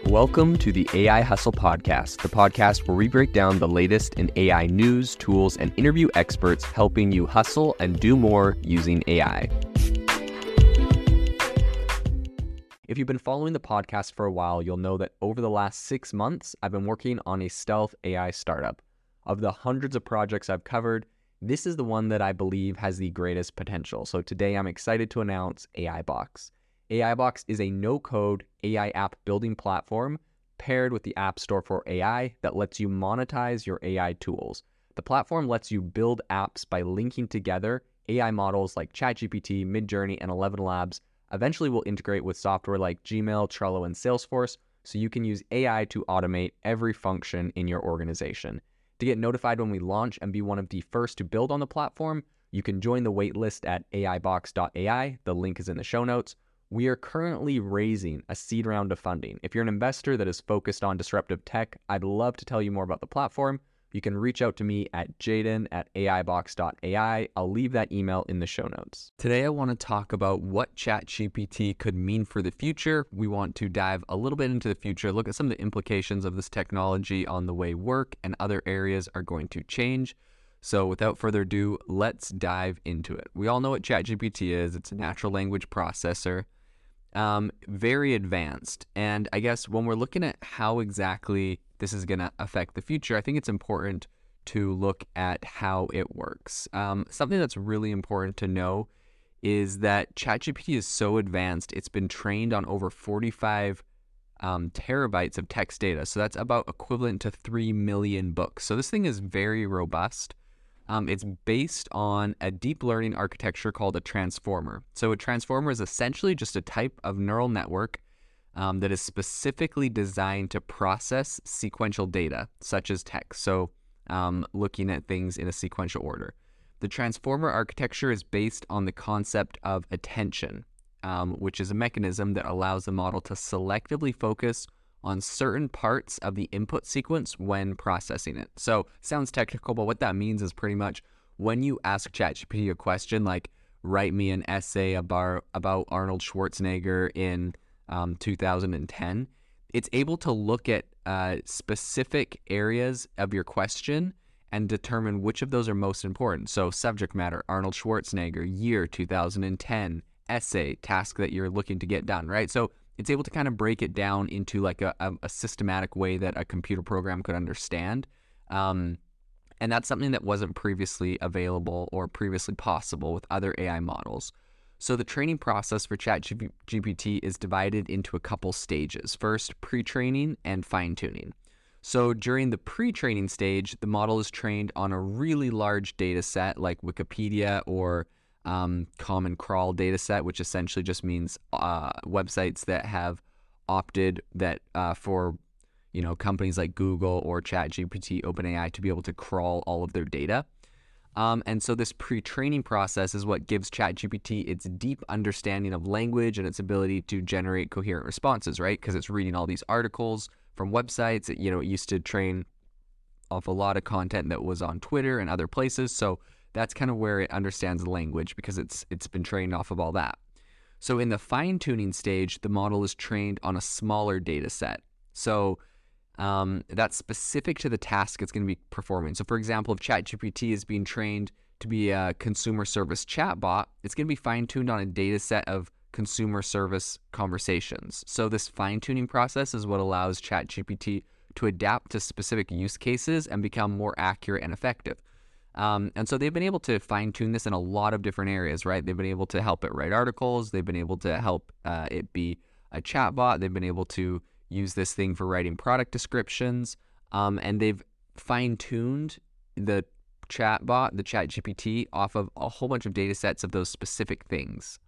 Welcome to the AI Hustle Podcast, the podcast where we break down the latest in AI news, tools, and interview experts helping you hustle and do more using AI. If you've been following the podcast for a while, you'll know that over the last 6 months, I've been working on a stealth AI startup. Of the hundreds of projects I've covered, this is the one that I believe has the greatest potential. So today I'm excited to announce AIBox. AIBox is a no-code AI app building platform paired with the App Store for AI that lets you monetize your AI tools. The platform lets you build apps by linking together AI models like ChatGPT, Midjourney, and ElevenLabs. Eventually will integrate with software like Gmail, Trello, and Salesforce, so you can use AI to automate every function in your organization. To get notified when we launch and be one of the first to build on the platform, you can join the waitlist at aibox.ai. The link is in the show notes. We are currently raising a seed round of funding. If you're an investor that is focused on disruptive tech, I'd love to tell you more about the platform. You can reach out to me at jaden@aibox.ai. I'll leave that email in the show notes. Today, I want to talk about what ChatGPT could mean for the future. We want to dive a little bit into the future, look at some of the implications of this technology on the way work and other areas are going to change. So without further ado, let's dive into it. We all know what ChatGPT is. It's a natural language processor. Very advanced. And I guess when we're looking at how exactly this is going to affect the future, I think it's important to look at how it works. Something that's really important to know is that ChatGPT is so advanced, it's been trained on over 45 terabytes of text data. So that's about equivalent to 3 million books. So this thing is very robust. It's based on a deep learning architecture called a transformer. So a transformer is essentially just a type of neural network that is specifically designed to process sequential data, such as text. So looking at things in a sequential order. The transformer architecture is based on the concept of attention, which is a mechanism that allows the model to selectively focus on certain parts of the input sequence when processing it. So sounds technical, but what that means is pretty much when you ask ChatGPT a question like, write me an essay about Arnold Schwarzenegger in 2010, it's able to look at specific areas of your question and determine which of those are most important. So subject matter, Arnold Schwarzenegger, year 2010, essay, task that you're looking to get done, right? So it's able to kind of break it down into like a systematic way that a computer program could understand. And that's something that wasn't previously available or previously possible with other AI models. So the training process for ChatGPT is divided into a couple stages. First, pre-training and fine-tuning. So during the pre-training stage, the model is trained on a really large data set like Wikipedia or Common Crawl data set, which essentially just means websites that have opted that for companies like Google or ChatGPT, OpenAI to be able to crawl all of their data. And so this pre-training process is what gives ChatGPT its deep understanding of language and its ability to generate coherent responses, right? Because it's reading all these articles from websites. It used to train off a lot of content that was on Twitter and other places. So that's kind of where it understands language because it's been trained off of all that. So in the fine-tuning stage, the model is trained on a smaller data set. So that's specific to the task it's going to be performing. So for example, if ChatGPT is being trained to be a consumer service chatbot, it's going to be fine-tuned on a data set of consumer service conversations. So this fine-tuning process is what allows ChatGPT to adapt to specific use cases and become more accurate and effective. And so they've been able to fine-tune this in a lot of different areas, right? They've been able to help it write articles. They've been able to help it be a chatbot. They've been able to use this thing for writing product descriptions. And they've fine-tuned the chatbot, the ChatGPT, off of a whole bunch of data sets of those specific things.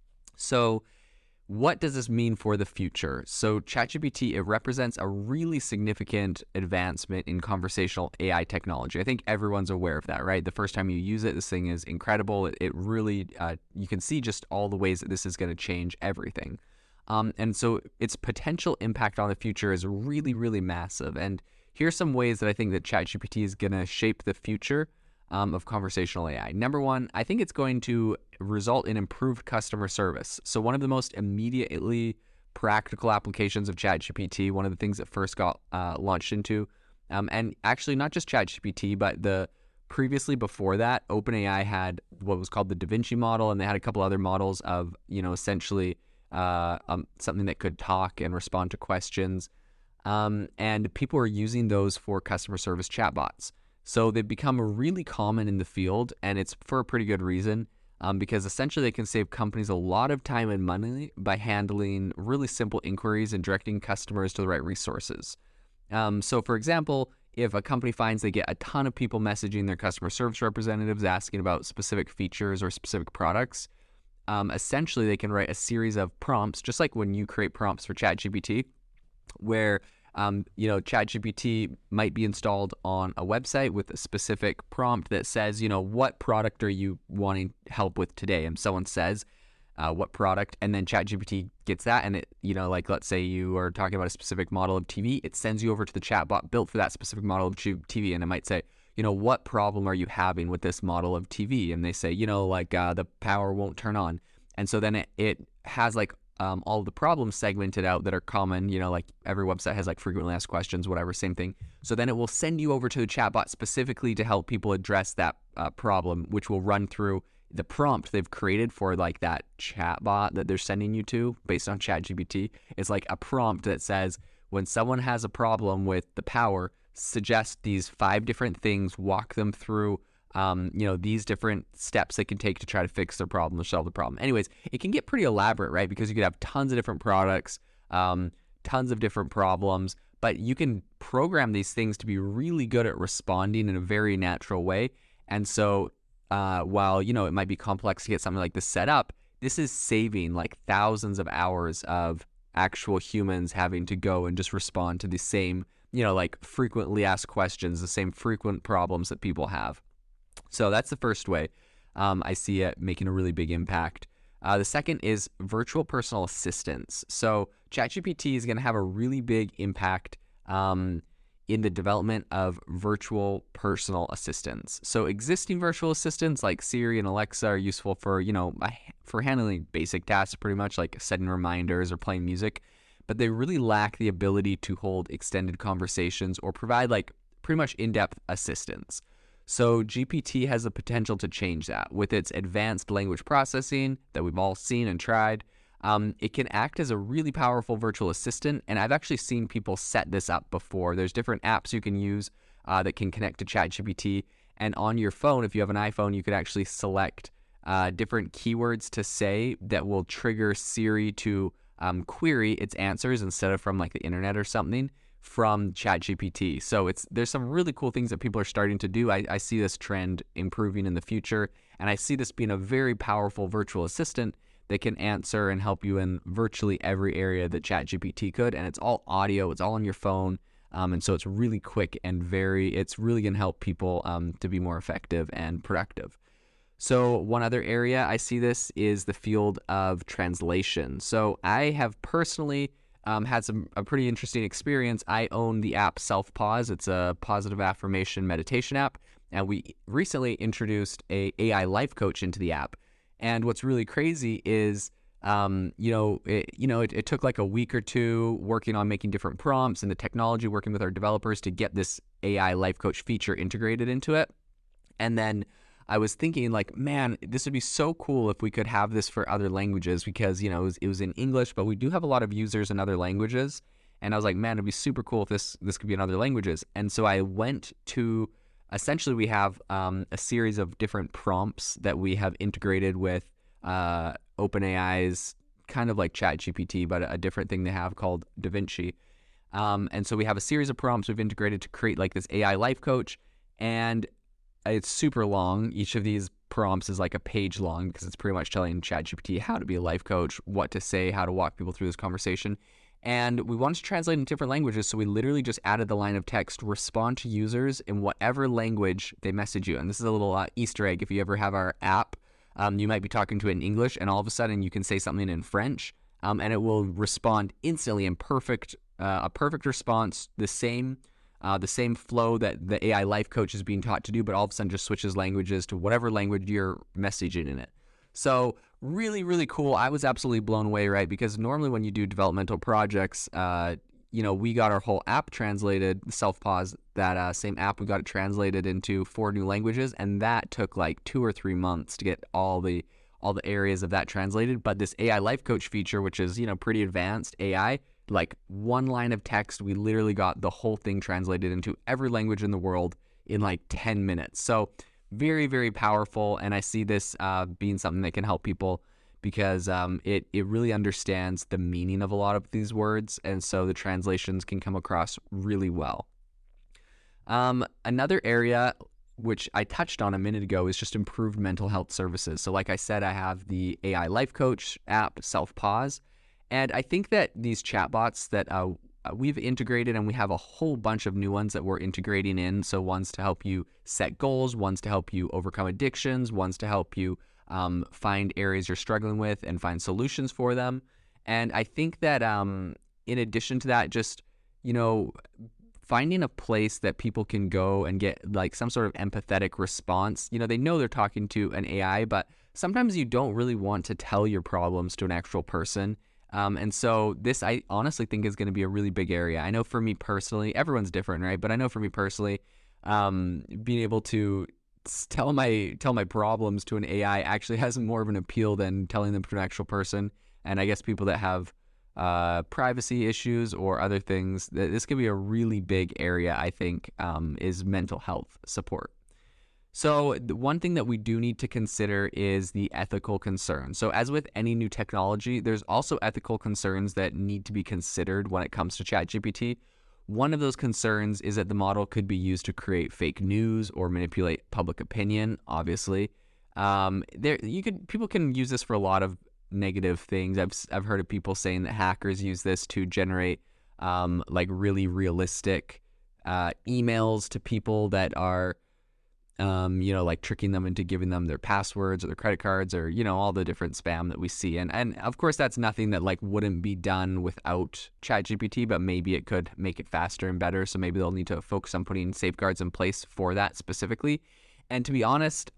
So what does this mean for the future? So ChatGPT, it represents a really significant advancement in conversational AI technology. I think everyone's aware of that, right? The first time you use it, this thing is incredible. It really, you can see just all the ways that this is going to change everything. And so its potential impact on the future is really, really massive. And here's some ways that I think that ChatGPT is going to shape the future of conversational AI. Number one, I think it's going to result in improved customer service. So one of the most immediately practical applications of ChatGPT. One of the things that first got launched into, and actually not just ChatGPT, but previously before that, OpenAI had what was called the Da Vinci model, and they had a couple other models of, essentially something that could talk and respond to questions. And people are using those for customer service chatbots. So they've become really common in the field, and it's for a pretty good reason, because essentially they can save companies a lot of time and money by handling really simple inquiries and directing customers to the right resources. So for example, if a company finds they get a ton of people messaging their customer service representatives asking about specific features or specific products, essentially they can write a series of prompts, just like when you create prompts for ChatGPT, where ChatGPT might be installed on a website with a specific prompt that says, what product are you wanting help with today? And someone says, what product, and then ChatGPT gets that, and it, let's say you are talking about a specific model of TV, it sends you over to the chatbot built for that specific model of TV, and it might say, what problem are you having with this model of TV? And they say, the power won't turn on. And so then it has all of the problems segmented out that are common, like every website has frequently asked questions, whatever, same thing. So then it will send you over to the chatbot specifically to help people address that problem, which will run through the prompt they've created for that chatbot that they're sending you to based on ChatGPT. It's like a prompt that says, when someone has a problem with the power, suggest these 5 different things, walk them through these different steps they can take to try to fix their problem or solve the problem. Anyways, it can get pretty elaborate, right? Because you could have tons of different products, tons of different problems, but you can program these things to be really good at responding in a very natural way. And so while, it might be complex to get something like this set up, this is saving thousands of hours of actual humans having to go and just respond to the same, frequently asked questions, the same frequent problems that people have. So that's the first way I see it making a really big impact. The second is virtual personal assistants. So ChatGPT is going to have a really big impact in the development of virtual personal assistants. So existing virtual assistants like Siri and Alexa are useful for, for handling basic tasks, pretty much like setting reminders or playing music, but they really lack the ability to hold extended conversations or provide pretty much in-depth assistance. So GPT has the potential to change that with its advanced language processing that we've all seen and tried. It can act as a really powerful virtual assistant, and I've actually seen people set this up before. There's different apps you can use that can connect to ChatGPT, and on your phone, if you have an iPhone, you could actually select different keywords to say that will trigger Siri to query its answers instead of from the internet or something from ChatGPT. So there's some really cool things that people are starting to do. I see this trend improving in the future, and I see this being a very powerful virtual assistant that can answer and help you in virtually every area that ChatGPT could. And it's all audio, it's all on your phone. And so it's really quick and it's really going to help people to be more effective and productive. So one other area I see this is the field of translation. So I have personally had a pretty interesting experience. I own the app Self-Pause. It's a positive affirmation meditation app. And we recently introduced a AI life coach into the app. And what's really crazy is, it took a week or two working on making different prompts and the technology, working with our developers to get this AI life coach feature integrated into it. And then I was thinking man, this would be so cool if we could have this for other languages because, it was in English, but we do have a lot of users in other languages. And I was like, man, it'd be super cool if this could be in other languages. And so I went to, essentially we have a series of different prompts that we have integrated with OpenAI's kind of like ChatGPT, but a different thing they have called Da Vinci. And so we have a series of prompts we've integrated to create this AI life coach. And it's super long. Each of these prompts is a page long because it's pretty much telling ChatGPT how to be a life coach, what to say, how to walk people through this conversation. And we wanted to translate in different languages, so we literally just added the line of text, respond to users in whatever language they message you. And this is a little Easter egg. If you ever have our app, you might be talking to it in English, and all of a sudden you can say something in French, and it will respond instantly in a perfect response, the same flow that the AI life coach is being taught to do, but all of a sudden just switches languages to whatever language you're messaging in it. So really, really cool. I was absolutely blown away, right? Because normally when you do developmental projects, we got our whole app translated, Self-Pause, that same app, we got it translated into 4 new languages, and that took like 2 or 3 months to get all the areas of that translated. But this AI life coach feature, which is, pretty advanced AI, like 1 line of text, we literally got the whole thing translated into every language in the world in like 10 minutes. So very, very powerful. And I see this being something that can help people because it really understands the meaning of a lot of these words. And so the translations can come across really well. Another area which I touched on a minute ago is just improved mental health services. So like I said, I have the AI life coach app, Self-Pause. And I think that these chatbots that we've integrated, and we have a whole bunch of new ones that we're integrating in. So ones to help you set goals, ones to help you overcome addictions, ones to help you find areas you're struggling with and find solutions for them. And I think that in addition to that, just, finding a place that people can go and get like some sort of empathetic response. They know they're talking to an AI, but sometimes you don't really want to tell your problems to an actual person. And so this, I honestly think, is going to be a really big area. I know for me personally, everyone's different, right? But I know for me personally, being able to tell my problems to an AI actually has more of an appeal than telling them to an actual person. And I guess people that have privacy issues or other things, this could be a really big area, I think, is mental health support. So the one thing that we do need to consider is the ethical concerns. So as with any new technology, there's also ethical concerns that need to be considered when it comes to ChatGPT. One of those concerns is that the model could be used to create fake news or manipulate public opinion, obviously. People can use this for a lot of negative things. I've heard of people saying that hackers use this to generate like really realistic emails to people that are like tricking them into giving them their passwords or their credit cards or, all the different spam that we see. And of course, that's nothing that like wouldn't be done without ChatGPT, but maybe it could make it faster and better. So maybe they'll need to focus on putting safeguards in place for that specifically. And to be honest,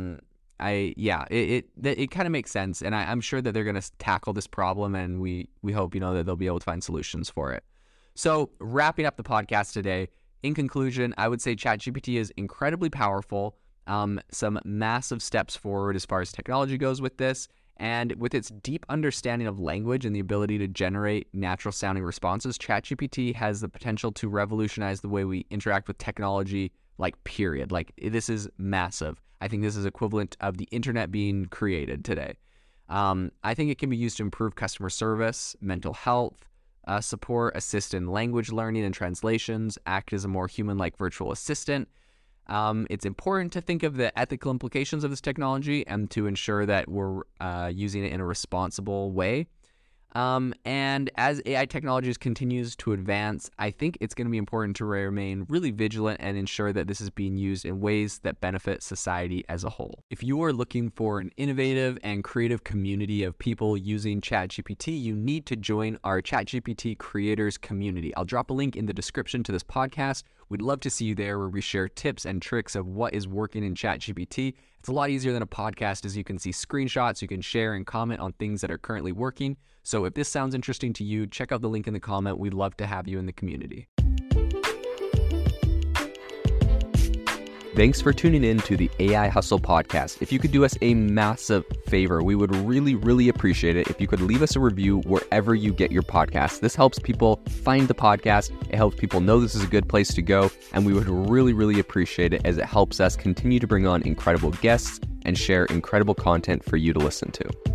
it kind of makes sense. And I'm sure that they're going to tackle this problem, and we hope, that they'll be able to find solutions for it. So wrapping up the podcast today, in conclusion, I would say ChatGPT is incredibly powerful, some massive steps forward as far as technology goes with this, and with its deep understanding of language and the ability to generate natural sounding responses, ChatGPT has the potential to revolutionize the way we interact with technology, like period. Like this is massive. I think this is equivalent of the internet being created today. I think it can be used to improve customer service, mental health, support, assist in language learning and translations, act as a more human-like virtual assistant. It's important to think of the ethical implications of this technology and to ensure that we're using it in a responsible way. And as AI technologies continues to advance, I think it's going to be important to remain really vigilant and ensure that this is being used in ways that benefit society as a whole. If you are looking for an innovative and creative community of people using ChatGPT, you need to join our ChatGPT creators community. I'll drop a link in the description to this podcast. We'd love to see you there, where we share tips and tricks of what is working in ChatGPT. It's a lot easier than a podcast, as you can see screenshots, you can share and comment on things that are currently working. So if this sounds interesting to you, check out the link in the comment. We'd love to have you in the community. Thanks for tuning in to the AI Hustle podcast. If you could do us a massive favor, we would really, really appreciate it if you could leave us a review wherever you get your podcast. This helps people find the podcast. It helps people know this is a good place to go. And we would really, really appreciate it, as it helps us continue to bring on incredible guests and share incredible content for you to listen to.